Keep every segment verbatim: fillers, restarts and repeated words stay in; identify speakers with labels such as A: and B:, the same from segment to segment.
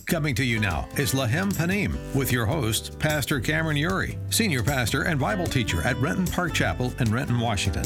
A: Coming to you now is Lahem Panim with your host, Pastor Cameron Uri, Senior Pastor and Bible Teacher at Renton Park Chapel in Renton, Washington.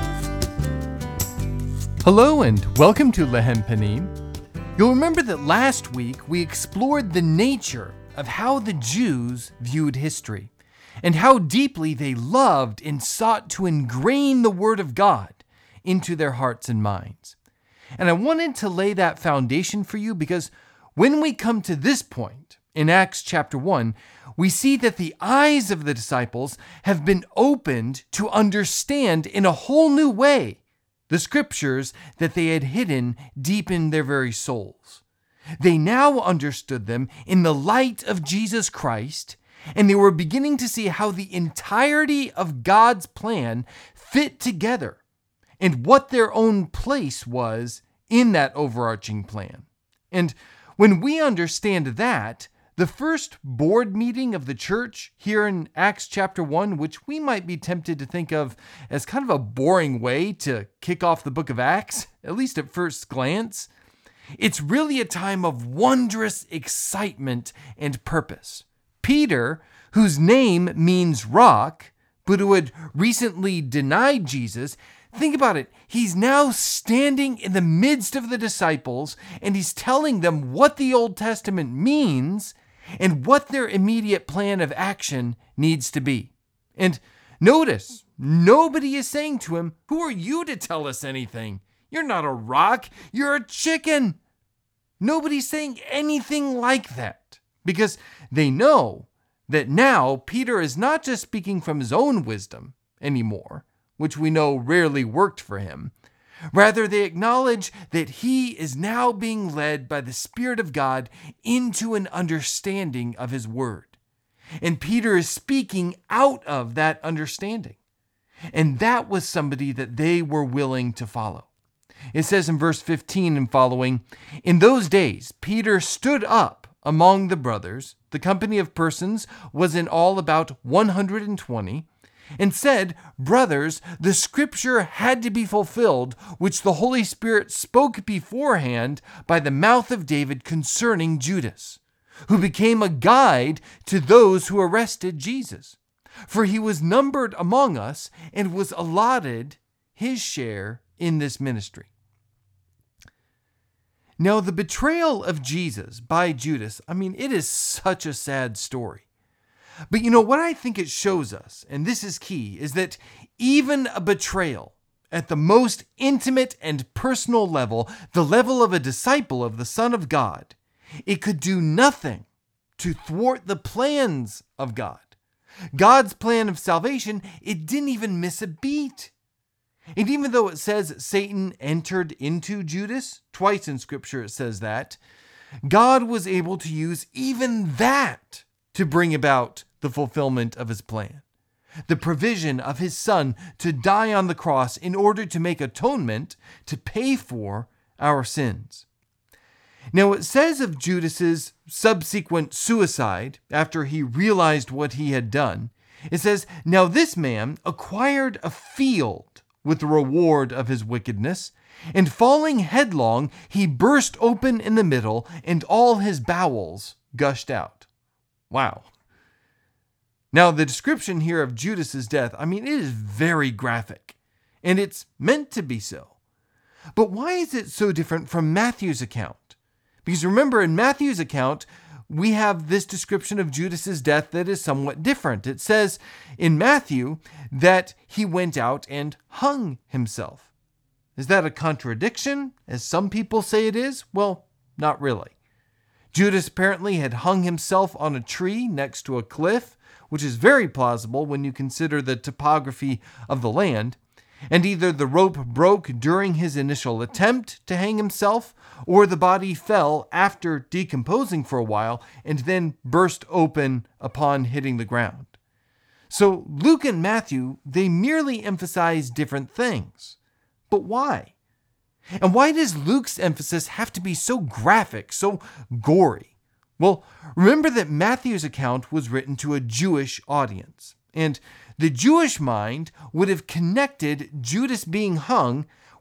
B: Hello and welcome to Lahem Panim. You'll remember that last week we explored the nature of how the Jews viewed history and how deeply they loved and sought to ingrain the Word of God into their hearts and minds. And I wanted to lay that foundation for you because when we come to this point in Acts chapter one, we see that the eyes of the disciples have been opened to understand in a whole new way the scriptures that they had hidden deep in their very souls. They now understood them in the light of Jesus Christ, and they were beginning to see how the entirety of God's plan fit together and what their own place was in that overarching plan. And when we understand that, the first board meeting of the church here in Acts chapter one, which we might be tempted to think of as kind of a boring way to kick off the book of Acts, at least at first glance, it's really a time of wondrous excitement and purpose. Peter, whose name means rock, but who had recently denied Jesus, think about it. He's now standing in the midst of the disciples, and he's telling them what the Old Testament means and what their immediate plan of action needs to be. And notice, nobody is saying to him, "Who are you to tell us anything? You're not a rock, you're a chicken." Nobody's saying anything like that because they know that now Peter is not just speaking from his own wisdom anymore, which we know rarely worked for him. Rather, they acknowledge that he is now being led by the Spirit of God into an understanding of his word. And Peter is speaking out of that understanding. And that was somebody that they were willing to follow. It says in verse fifteen and following, "In those days, Peter stood up among the brothers. The company of persons was in all about one hundred twenty. And said, 'Brothers, the scripture had to be fulfilled, which the Holy Spirit spoke beforehand by the mouth of David concerning Judas, who became a guide to those who arrested Jesus. For he was numbered among us and was allotted his share in this ministry.'" Now, the betrayal of Jesus by Judas, I mean, it is such a sad story. But you know what I think it shows us, and this is key, is that even a betrayal at the most intimate and personal level, the level of a disciple of the Son of God, it could do nothing to thwart the plans of God. God's plan of salvation, it didn't even miss a beat. And even though it says Satan entered into Judas, twice in Scripture it says that, God was able to use even that to bring about the fulfillment of his plan, the provision of his Son to die on the cross in order to make atonement to pay for our sins. Now it says of Judas's subsequent suicide after he realized what he had done, it says, "Now this man acquired a field with the reward of his wickedness, and falling headlong, he burst open in the middle, and all his bowels gushed out." Wow. Now, the description here of Judas's death, I mean, it is very graphic, and it's meant to be so. But why is it so different from Matthew's account? Because remember, in Matthew's account, we have this description of Judas's death that is somewhat different. It says in Matthew that he went out and hung himself. Is that a contradiction, as some people say it is? Well, not really. Judas apparently had hung himself on a tree next to a cliff, which is very plausible when you consider the topography of the land, and either the rope broke during his initial attempt to hang himself, or the body fell after decomposing for a while and then burst open upon hitting the ground. So Luke and Matthew, they merely emphasize different things. But why? And why does Luke's emphasis have to be so graphic, so gory? Well, remember that Matthew's account was written to a Jewish audience, and the Jewish mind would have connected Judas being hung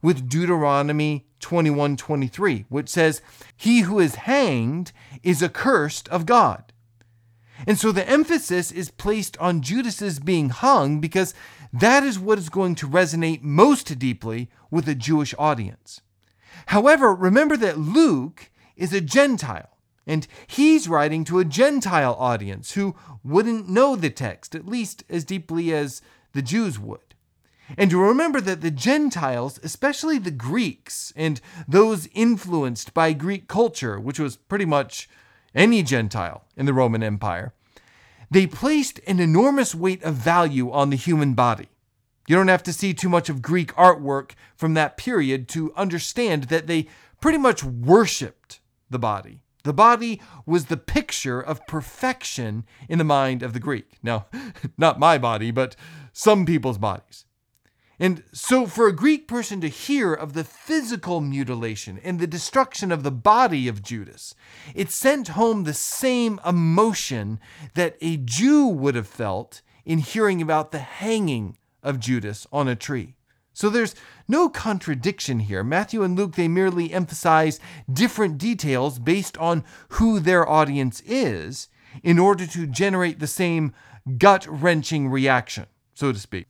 B: with Deuteronomy twenty-one twenty-three, which says, "He who is hanged is accursed of God." And so the emphasis is placed on Judas's being hung because that is what is going to resonate most deeply with a Jewish audience. However, remember that Luke is a Gentile, and he's writing to a Gentile audience who wouldn't know the text, at least as deeply as the Jews would. And remember that the Gentiles, especially the Greeks and those influenced by Greek culture, which was pretty much any Gentile in the Roman Empire, they placed an enormous weight of value on the human body. You don't have to see too much of Greek artwork from that period to understand that they pretty much worshipped the body. The body was the picture of perfection in the mind of the Greek. Now, not my body, but some people's bodies. And so for a Greek person to hear of the physical mutilation and the destruction of the body of Judas, it sent home the same emotion that a Jew would have felt in hearing about the hanging of Judas on a tree. So there's no contradiction here. Matthew and Luke, they merely emphasize different details based on who their audience is in order to generate the same gut-wrenching reaction, so to speak.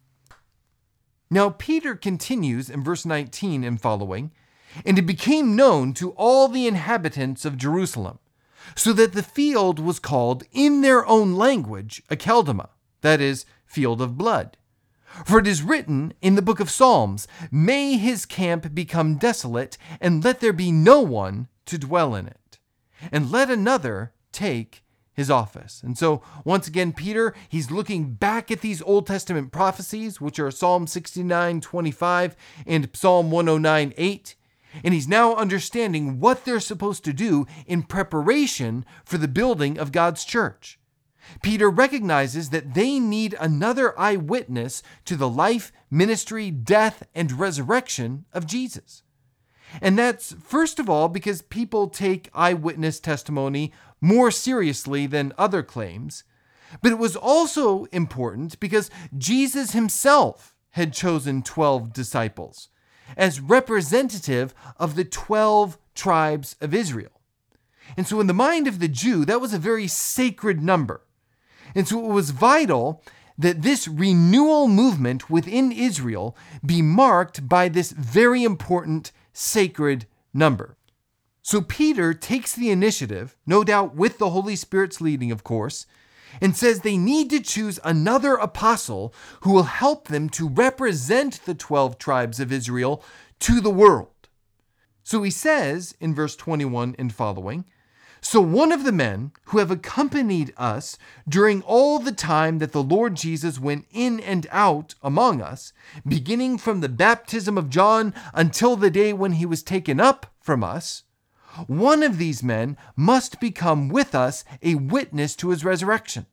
B: Now, Peter continues in verse nineteen and following, "And it became known to all the inhabitants of Jerusalem, so that the field was called in their own language Akeldama, that is, field of blood. For it is written in the book of Psalms, 'May his camp become desolate, and let there be no one to dwell in it. And let another take his office.'" And so, once again, Peter, he's looking back at these Old Testament prophecies, which are Psalm sixty-nine twenty-five and Psalm one oh nine eight, and he's now understanding what they're supposed to do in preparation for the building of God's church. Peter recognizes that they need another eyewitness to the life, ministry, death, and resurrection of Jesus. And that's, first of all, because people take eyewitness testimony more seriously than other claims. But it was also important because Jesus himself had chosen twelve disciples as representative of the twelve tribes of Israel. And so in the mind of the Jew, that was a very sacred number. And so it was vital that this renewal movement within Israel be marked by this very important sacred number. So Peter takes the initiative, no doubt with the Holy Spirit's leading, of course, and says they need to choose another apostle who will help them to represent the twelve tribes of Israel to the world. So he says in verse twenty-one and following, "So one of the men who have accompanied us during all the time that the Lord Jesus went in and out among us, beginning from the baptism of John until the day when he was taken up from us, one of these men must become with us a witness to his resurrection."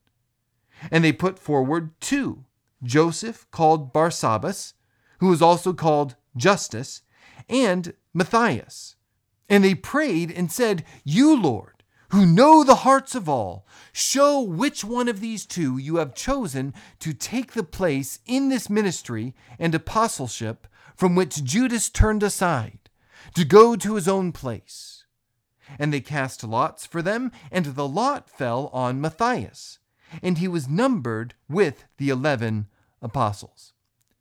B: And they put forward two, Joseph called Barsabbas, who was also called Justus, and Matthias. And they prayed and said, "You, Lord, who know the hearts of all, show which one of these two you have chosen to take the place in this ministry and apostleship from which Judas turned aside, to go to his own place." And they cast lots for them, and the lot fell on Matthias, and he was numbered with the eleven apostles.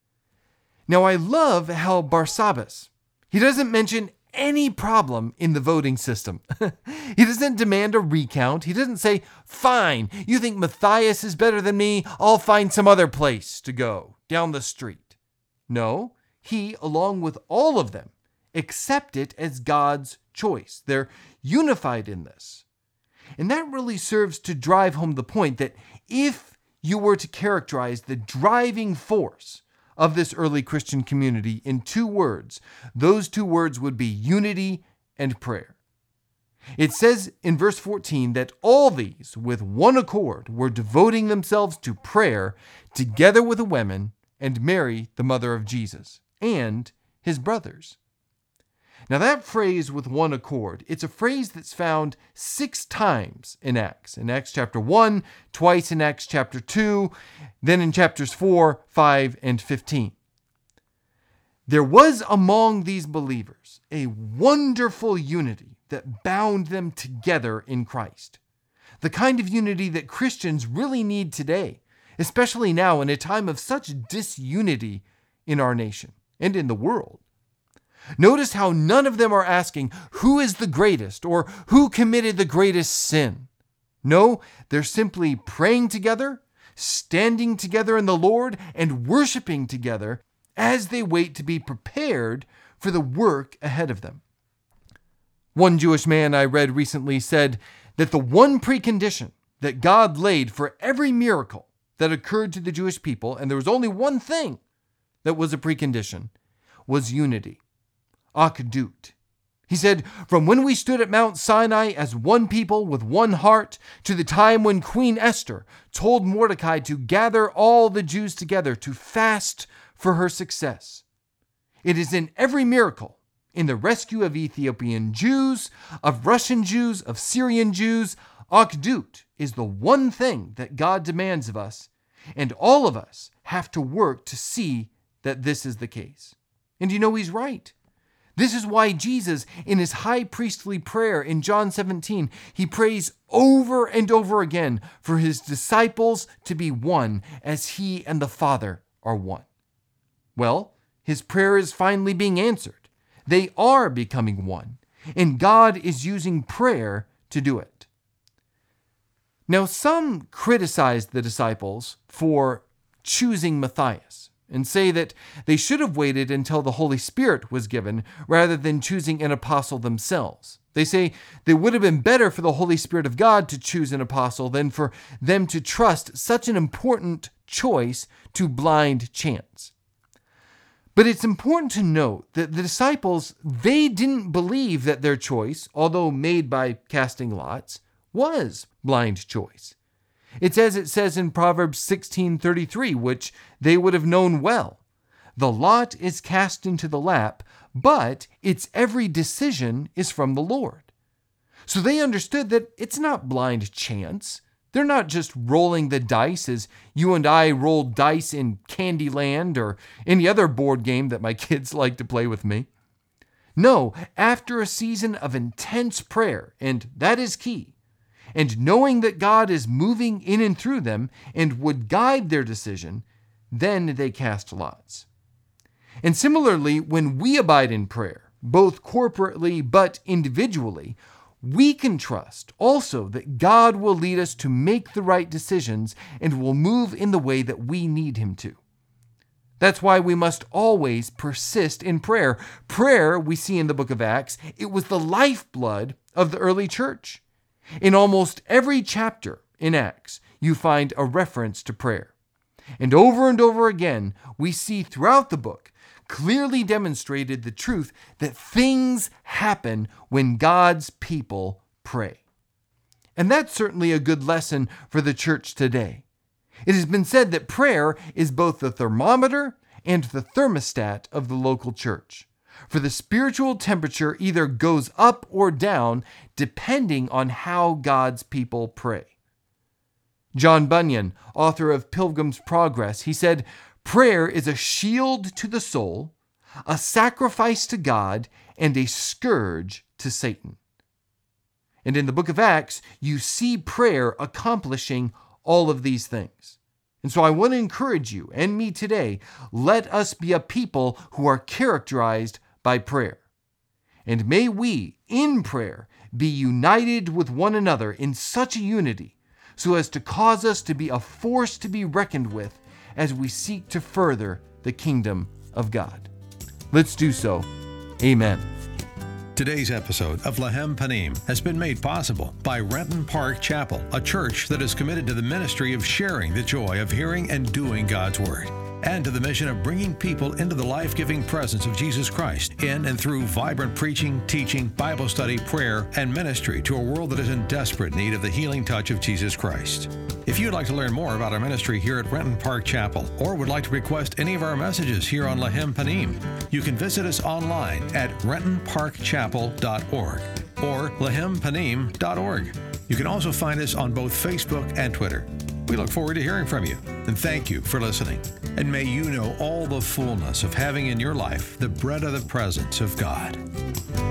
B: Now I love how Barsabbas, he doesn't mention any problem in the voting system. He doesn't demand a recount. He doesn't say, "Fine, you think Matthias is better than me? I'll find some other place to go down the street." No, he, along with all of them, accept it as God's choice. They're unified in this. And that really serves to drive home the point that if you were to characterize the driving force of this early Christian community in two words, those two words would be unity and prayer. It says in verse fourteen that all these, with one accord, were devoting themselves to prayer together with the women and Mary, the mother of Jesus, and his brothers. Now that phrase, "with one accord," it's a phrase that's found six times in Acts. In Acts chapter one, twice in Acts chapter two, then in chapters four, five, and fifteen. There was among these believers a wonderful unity that bound them together in Christ. The kind of unity that Christians really need today, especially now in a time of such disunity in our nation and in the world. Notice how none of them are asking who is the greatest or who committed the greatest sin. No, they're simply praying together, standing together in the Lord, and worshiping together as they wait to be prepared for the work ahead of them. One Jewish man I read recently said that the one precondition that God laid for every miracle that occurred to the Jewish people, and there was only one thing that was a precondition, was unity. Akhdut. He said, from when we stood at Mount Sinai as one people with one heart, to the time when Queen Esther told Mordecai to gather all the Jews together to fast for her success. It is in every miracle, in the rescue of Ethiopian Jews, of Russian Jews, of Syrian Jews, Akhdut is the one thing that God demands of us, and all of us have to work to see that this is the case. And you know he's right. This is why Jesus, in his high priestly prayer in John seventeen, he prays over and over again for his disciples to be one as he and the Father are one. Well, his prayer is finally being answered. They are becoming one, and God is using prayer to do it. Now, some criticize the disciples for choosing Matthias and say that they should have waited until the Holy Spirit was given rather than choosing an apostle themselves. They say it would have been better for the Holy Spirit of God to choose an apostle than for them to trust such an important choice to blind chance. But it's important to note that the disciples, they didn't believe that their choice, although made by casting lots, was blind choice. It's as it says in Proverbs sixteen thirty-three, which they would have known well. The lot is cast into the lap, but its every decision is from the Lord. So they understood that it's not blind chance. They're not just rolling the dice as you and I roll dice in Candyland or any other board game that my kids like to play with me. No, after a season of intense prayer, and that is key, and knowing that God is moving in and through them and would guide their decision, then they cast lots. And similarly, when we abide in prayer, both corporately but individually, we can trust also that God will lead us to make the right decisions and will move in the way that we need him to. That's why we must always persist in prayer. Prayer, we see in the book of Acts, it was the lifeblood of the early church. In almost every chapter in Acts, you find a reference to prayer. And over and over again, we see throughout the book clearly demonstrated the truth that things happen when God's people pray. And that's certainly a good lesson for the church today. It has been said that prayer is both the thermometer and the thermostat of the local church. For the spiritual temperature either goes up or down depending on how God's people pray. John Bunyan, author of Pilgrim's Progress, he said, prayer is a shield to the soul, a sacrifice to God, and a scourge to Satan. And in the book of Acts, you see prayer accomplishing all of these things. And so I want to encourage you and me today, let us be a people who are characterized by prayer. And may we, in prayer, be united with one another in such a unity so as to cause us to be a force to be reckoned with as we seek to further the kingdom of God. Let's do so. Amen.
A: Today's episode of Lahem Panim has been made possible by Renton Park Chapel, a church that is committed to the ministry of sharing the joy of hearing and doing God's Word, and to the mission of bringing people into the life-giving presence of Jesus Christ in and through vibrant preaching, teaching, Bible study, prayer, and ministry to a world that is in desperate need of the healing touch of Jesus Christ. If you'd like to learn more about our ministry here at Renton Park Chapel, or would like to request any of our messages here on Lahem Panim, you can visit us online at renton park chapel dot org or lahem panim dot org. You can also find us on both Facebook and Twitter. We look forward to hearing from you, and thank you for listening. And may you know all the fullness of having in your life the bread of the presence of God.